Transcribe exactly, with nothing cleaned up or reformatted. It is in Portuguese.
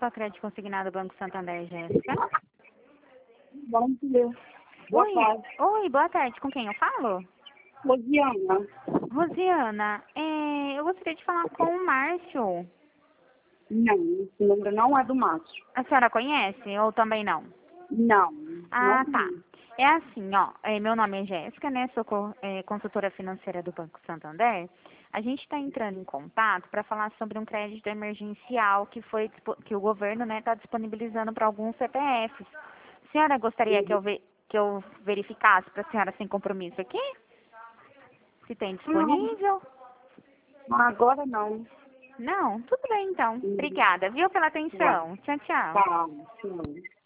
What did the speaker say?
para crédito consignado do Banco Santander, Jéssica. Bom dia. Boa Oi, tarde. oi, boa tarde. Com quem eu falo? Rosiana. Rosiana, é, eu gostaria de falar com o Márcio. Não, esse número não é do Márcio. A senhora conhece ou também não? Não, Ah, não tá. vi. É assim, ó, é, meu nome é Jéssica, né, sou co- é, consultora financeira do Banco Santander. A gente está entrando em contato para falar sobre um crédito emergencial que foi dispo- que o governo, né, está disponibilizando para alguns C P Fs. A senhora gostaria que eu, ve- que eu verificasse para a senhora sem compromisso aqui? Se tem Não, disponível? agora não. Não? Tudo bem então. Hum, Obrigada, viu, pela Tá, atenção. Tchau, tchau. tá, tchau.